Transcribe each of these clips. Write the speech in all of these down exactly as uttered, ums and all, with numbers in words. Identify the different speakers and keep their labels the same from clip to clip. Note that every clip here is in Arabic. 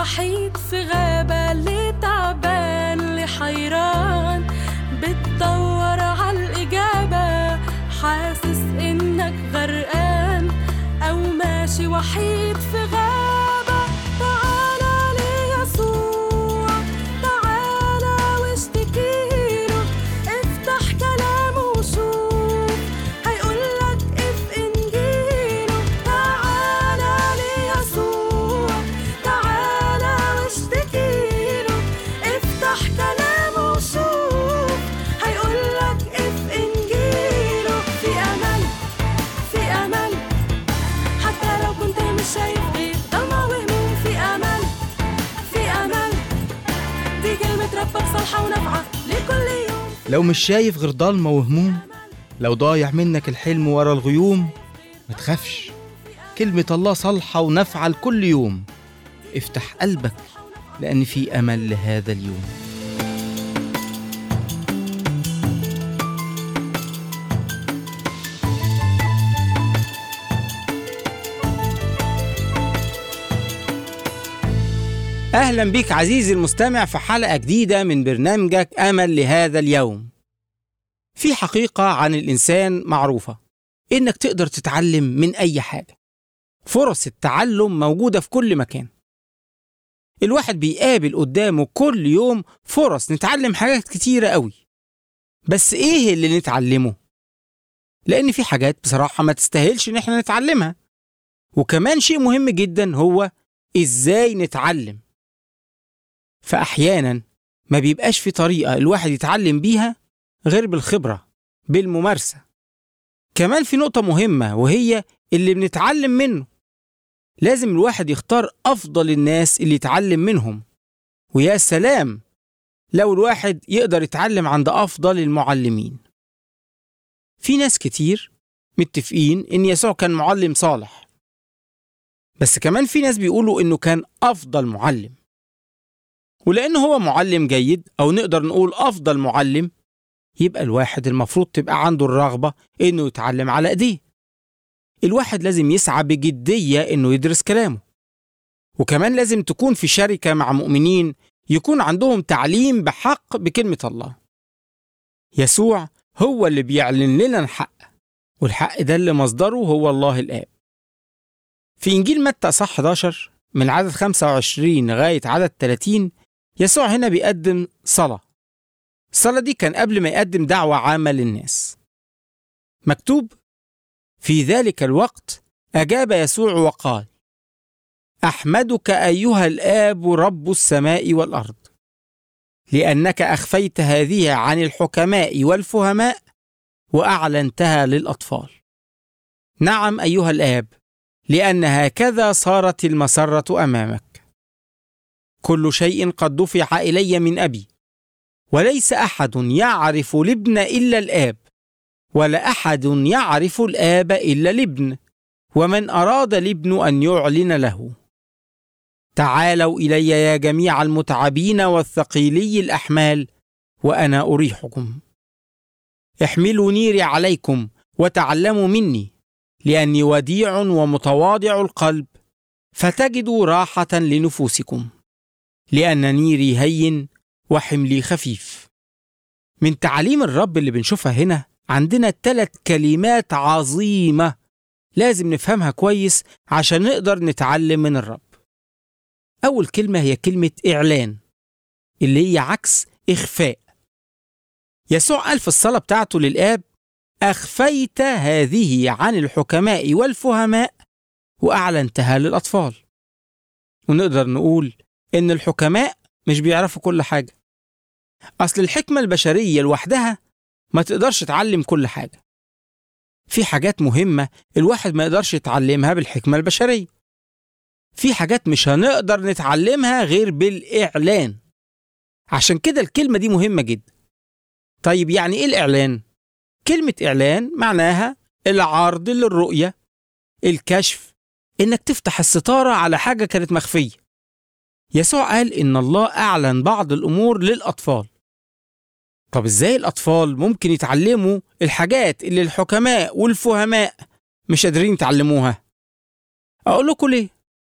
Speaker 1: وحيد في غابة، اللي تعبان اللي حيران بتدور عالإجابة، حاسس إنك غرقان أو ماشي وحيد في غابة. تعالى ليسوع، تعالى واشتكيله، افتح كلامه وشوف هيقولك اف إنجيله. تعالى ليسوع، تعالى واشتكيله، افتح كلامه وشوف هيقولك اف إنجيله. في أمل، في أمل، حتى لو كنت مش شايف غير ضلمة وهموم. في أمل، في أمل، دي كلمة ربك صالحة ونافعة لكل يوم.
Speaker 2: لو مش شايف غير ضلمة وهموم، لو ضايع منك الحلم ورا الغيوم، ما تخافش، كلمة الله صالحة ونافعة لكل يوم. افتح قلبك لأن في أمل لهذا اليوم. أهلا بيك عزيزي المستمع في حلقة جديدة من برنامجك أمل لهذا اليوم. في حقيقة عن الإنسان معروفة، إنك تقدر تتعلم من أي حاجة. فرص التعلم موجودة في كل مكان. الواحد بيقابل قدامه كل يوم فرص نتعلم حاجات كتيرة قوي. بس إيه اللي نتعلمه؟ لأن في حاجات بصراحة ما تستاهلش إن احنا نتعلمها. وكمان شيء مهم جدا هو إزاي نتعلم. فأحيانا ما بيبقاش في طريقة الواحد يتعلم بيها غير بالخبرة، بالممارسة. كمان في نقطة مهمة وهي اللي بنتعلم منه. لازم الواحد يختار أفضل الناس اللي يتعلم منهم. ويا سلام لو الواحد يقدر يتعلم عند أفضل المعلمين. في ناس كتير متفقين إن يسوع كان معلم صالح، بس كمان في ناس بيقولوا إنه كان أفضل معلم. ولأنه هو معلم جيد أو نقدر نقول أفضل معلم، يبقى الواحد المفروض تبقى عنده الرغبة إنه يتعلم على إيديه. الواحد لازم يسعى بجدية إنه يدرس كلامه. وكمان لازم تكون في شركة مع مؤمنين يكون عندهم تعليم بحق بكلمة الله. يسوع هو اللي بيعلن لنا الحق، والحق ده اللي مصدره هو الله الآب. في إنجيل متى صح إحدى عشر من عدد خمسة وعشرين لغاية عدد ثلاثين، يسوع هنا بيقدم صلاة. الصلاة دي كان قبل ما يقدم دعوة عامة للناس. مكتوب: في ذلك الوقت أجاب يسوع وقال: أحمدك أيها الآب رب السماء والأرض، لأنك أخفيت هذه عن الحكماء والفهماء وأعلنتها للأطفال. نعم أيها الآب، لأن هكذا صارت المسرة أمامك. كل شيء قد دفع إلي من أبي، وليس أحد يعرف الابن إلا الآب، ولا أحد يعرف الآب إلا الابن، ومن أراد الابن أن يعلن له. تعالوا إلي يا جميع المتعبين والثقيلي الأحمال، وأنا أريحكم. احملوا نيري عليكم وتعلموا مني، لأني وديع ومتواضع القلب، فتجدوا راحة لنفوسكم، لأن نيري هين وحملي خفيف. من تعاليم الرب اللي بنشوفها هنا عندنا ثلاث كلمات عظيمة لازم نفهمها كويس عشان نقدر نتعلم من الرب. أول كلمة هي كلمة إعلان، اللي هي عكس إخفاء. يسوع قال في الصلاة بتاعته للآب: أخفيت هذه عن الحكماء والفهماء وأعلنتها للأطفال. ونقدر نقول إن الحكماء مش بيعرفوا كل حاجة. أصل الحكمة البشرية لوحدها ما تقدرش تعلم كل حاجة. في حاجات مهمة الواحد ما يقدرش يتعلمها بالحكمة البشرية. في حاجات مش هنقدر نتعلمها غير بالإعلان. عشان كده الكلمة دي مهمة جدا. طيب يعني إيه الإعلان؟ كلمة إعلان معناها العرض للرؤية، الكشف، إنك تفتح الستارة على حاجة كانت مخفية. يسوع قال إن الله أعلن بعض الأمور للأطفال. طب إزاي الأطفال ممكن يتعلموا الحاجات اللي الحكماء والفهماء مش قادرين يتعلموها؟ أقول لكم ليه؟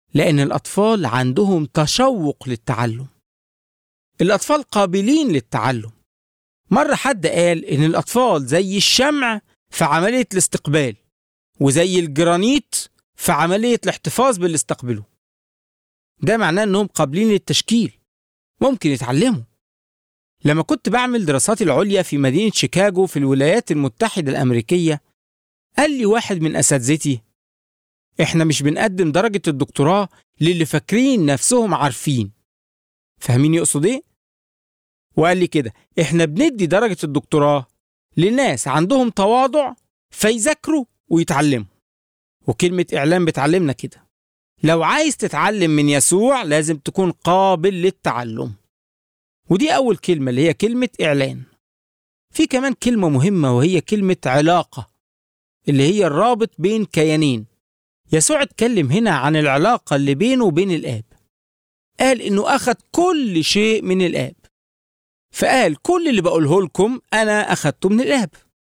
Speaker 2: لأن الأطفال عندهم تشوق للتعلم. الأطفال قابلين للتعلم. مرة حد قال إن الأطفال زي الشمع في عملية الاستقبال، وزي الجرانيت في عملية الاحتفاظ باللي استقبله. ده معناه إنهم قابلين للتشكيل، ممكن يتعلموا. لما كنت بعمل دراساتي العليا في مدينة شيكاغو في الولايات المتحدة الأمريكية، قال لي واحد من أساتذتي: إحنا مش بنقدم درجة الدكتوراه للي فاكرين نفسهم عارفين. فاهمين يقصد إيه؟ وقال لي كده: إحنا بندي درجة الدكتوراه لناس عندهم تواضع فيذاكروا ويتعلموا. وكلمة إعلام بتعلمنا كده. لو عايز تتعلم من يسوع لازم تكون قابل للتعلم. ودي أول كلمة اللي هي كلمة إعلان. في كمان كلمة مهمة وهي كلمة علاقة، اللي هي الرابط بين كيانين. يسوع اتكلم هنا عن العلاقة اللي بينه وبين الآب. قال إنه أخذ كل شيء من الآب، فقال كل اللي بقوله لكم أنا أخذته من الآب.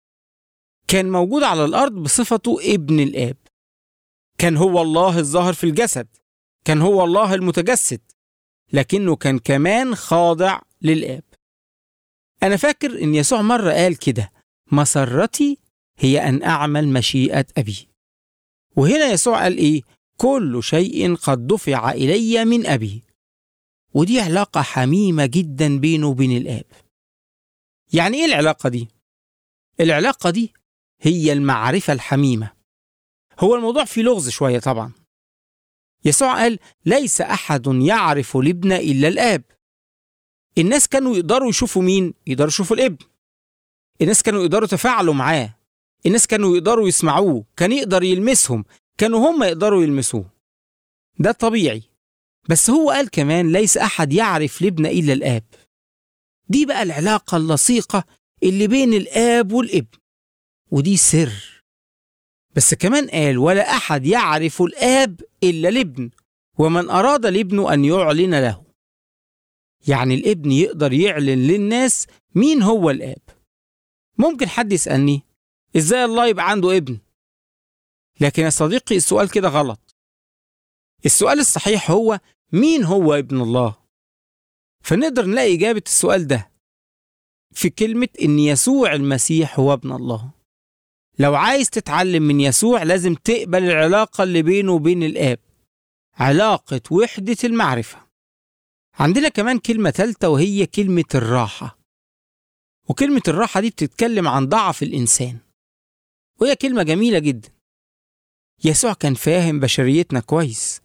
Speaker 2: كان موجود على الأرض بصفته ابن الآب، كان هو الله الظاهر في الجسد، كان هو الله المتجسد، لكنه كان كمان خاضع للآب. أنا فاكر إن يسوع مرة قال كده: مسرتي هي أن أعمل مشيئة أبي. وهنا يسوع قال إيه؟ كل شيء قد دفع إلي من أبي. ودي علاقة حميمة جدا بينه وبين الآب. يعني إيه العلاقة دي؟ العلاقة دي هي المعرفة الحميمة. هو الموضوع فيه لغز شوية طبعا. يسوع قال: ليس أحد يعرف الابن إلا الآب. الناس كانوا يقدروا يشوفوا مين؟ يقدروا يشوفوا الابن. الناس كانوا يقدروا يتفاعلوا معاه. الناس كانوا يقدروا يسمعوه، كان يقدر يلمسهم، كانوا هم يقدروا يلمسوه. ده طبيعي. بس هو قال كمان: ليس أحد يعرف الابن إلا الآب. دي بقى العلاقة اللصيقة اللي بين الآب والابن، ودي سر. بس كمان قال: ولا أحد يعرف الآب إلا الابن، ومن أراد الابن أن يعلن له. يعني الابن يقدر يعلن للناس مين هو الآب. ممكن حد يسألني: إزاي الله يبقى عنده ابن؟ لكن يا صديقي السؤال كده غلط. السؤال الصحيح هو: مين هو ابن الله؟ فنقدر نلاقي إجابة السؤال ده في كلمة إن يسوع المسيح هو ابن الله. لو عايز تتعلم من يسوع لازم تقبل العلاقة اللي بينه وبين الآب، علاقة وحدة المعرفة. عندنا كمان كلمة ثالثة وهي كلمة الراحة. وكلمة الراحة دي بتتكلم عن ضعف الإنسان، وهي كلمة جميلة جدا. يسوع كان فاهم بشريتنا كويس.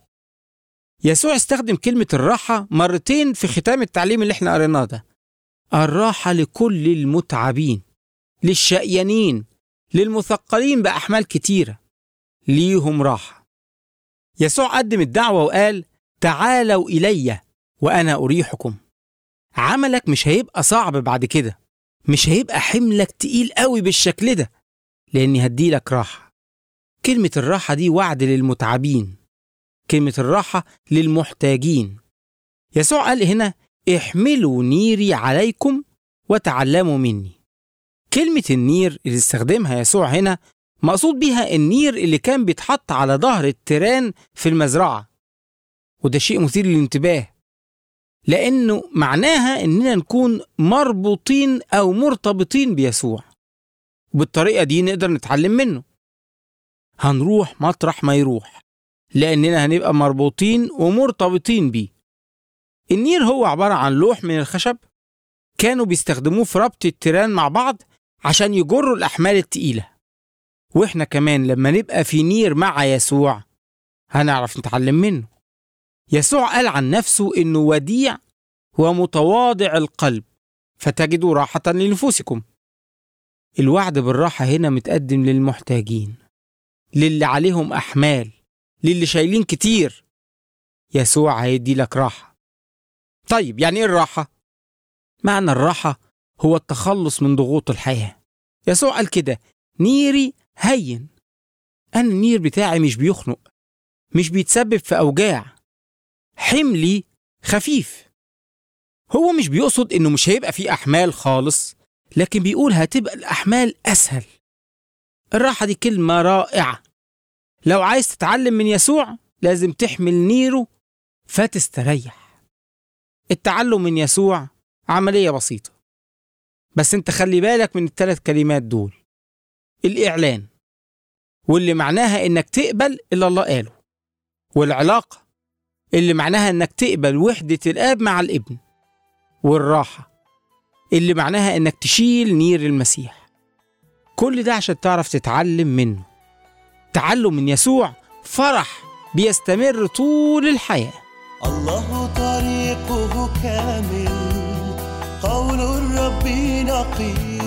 Speaker 2: يسوع استخدم كلمة الراحة مرتين في ختام التعليم اللي احنا قريناه ده. الراحة لكل المتعبين، للشقيانين، للمثقلين بأحمال كتيرة، ليهم راحة. يسوع قدم الدعوة وقال: تعالوا إلي وأنا أريحكم. عملك مش هيبقى صعب بعد كده، مش هيبقى حملك تقيل قوي بالشكل ده، لأني هديلك راحة. كلمة الراحة دي وعد للمتعبين، كلمة الراحة للمحتاجين. يسوع قال هنا: احملوا نيري عليكم وتعلموا مني. كلمة النير اللي استخدمها يسوع هنا مقصود بيها النير اللي كان بيتحط على ظهر التيران في المزرعة. وده شيء مثير للانتباه، لأنه معناها إننا نكون مربوطين أو مرتبطين بيسوع، وبالطريقة دي نقدر نتعلم منه. هنروح مطرح ما يروح، لأننا هنبقى مربوطين ومرتبطين بيه. النير هو عبارة عن لوح من الخشب كانوا بيستخدموه في ربط التيران مع بعض عشان يجروا الأحمال التقيلة. وإحنا كمان لما نبقى في نير مع يسوع هنعرف نتعلم منه. يسوع قال عن نفسه إنه وديع ومتواضع القلب فتجدوا راحة لنفوسكم. الوعد بالراحة هنا متقدم للمحتاجين، للي عليهم أحمال، للي شايلين كتير. يسوع هيدي لك راحة. طيب يعني إيه الراحة؟ معنى الراحة هو التخلص من ضغوط الحياة. يسوع قال كده: نيري هين. أنا النير بتاعي مش بيخنق، مش بيتسبب في أوجاع، حملي خفيف. هو مش بيقصد إنه مش هيبقى فيه أحمال خالص، لكن بيقول هتبقى الأحمال أسهل. الراحة دي كلمة رائعة. لو عايز تتعلم من يسوع لازم تحمل نيره فتستريح. التعلم من يسوع عملية بسيطة، بس انت خلي بالك من الثلاث كلمات دول: الإعلان، واللي معناها انك تقبل اللي الله قاله، والعلاقة اللي معناها انك تقبل وحدة الآب مع الابن، والراحة اللي معناها انك تشيل نير المسيح. كل ده عشان تعرف تتعلم منه. تعلم من يسوع فرح بيستمر طول الحياة.
Speaker 3: الله طريقه كامل، قول الرب نقي.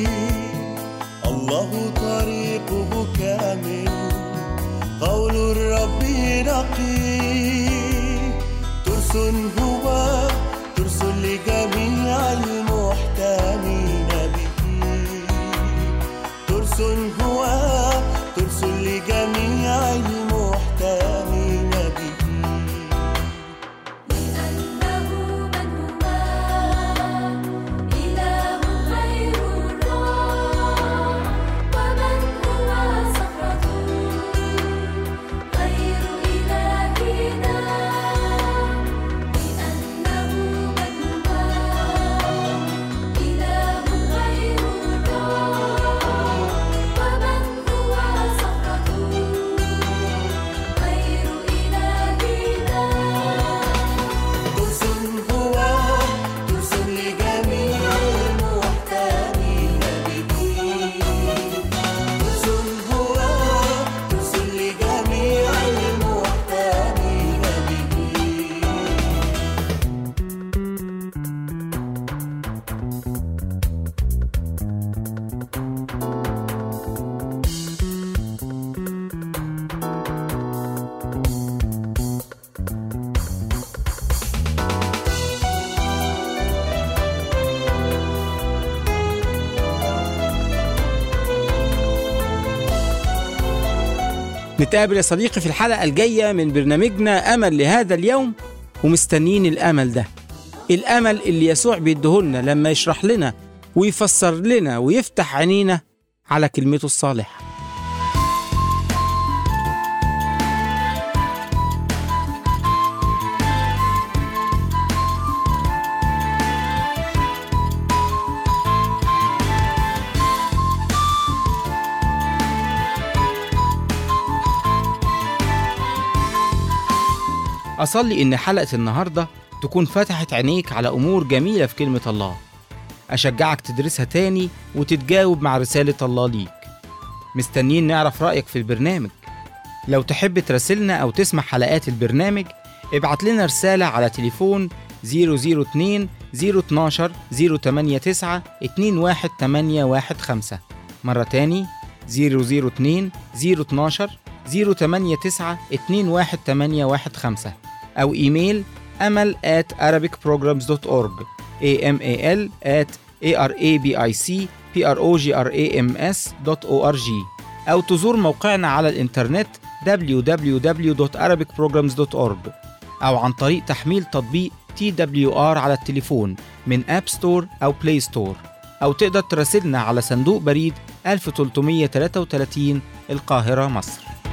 Speaker 3: الله طريقه كامل، قول الرب نقي. ترس هو ترس لجميع المحتمين به. ترس هو ترس لجميع المحتمين به.
Speaker 2: نتقابل يا صديقي في الحلقة الجاية من برنامجنا أمل لهذا اليوم، ومستنين الأمل ده، الأمل اللي يسوع بيديهولنا لما يشرح لنا ويفسر لنا ويفتح عينينا على كلمته الصالحة. أصلي إن حلقة النهاردة تكون فتحت عينيك على أمور جميلة في كلمة الله. أشجعك تدرسها تاني وتتجاوب مع رسالة الله ليك. مستنيين نعرف رأيك في البرنامج. لو تحب تراسلنا أو تسمع حلقات البرنامج ابعت لنا رسالة على تليفون صفر صفر اتنين صفر اتناشر صفر تمانية تسعة اتنين واحد تمانية واحد خمسة. مرة تاني صفر صفر اتنين صفر اتناشر صفر تمانية تسعة اتنين واحد تمانية واحد خمسة، أو إيميل أمل at arabic programs dot org amal at arabicprograms dot org، أو تزور موقعنا على الإنترنت دبليو دبليو دبليو دوت arabic programs dot org، أو عن طريق تحميل تطبيق تي دبليو آر على التليفون من أب ستور أو بلاي ستور، أو تقدر تراسلنا على صندوق بريد ألف وثلاثمائة وثلاثة وثلاثين القاهرة مصر.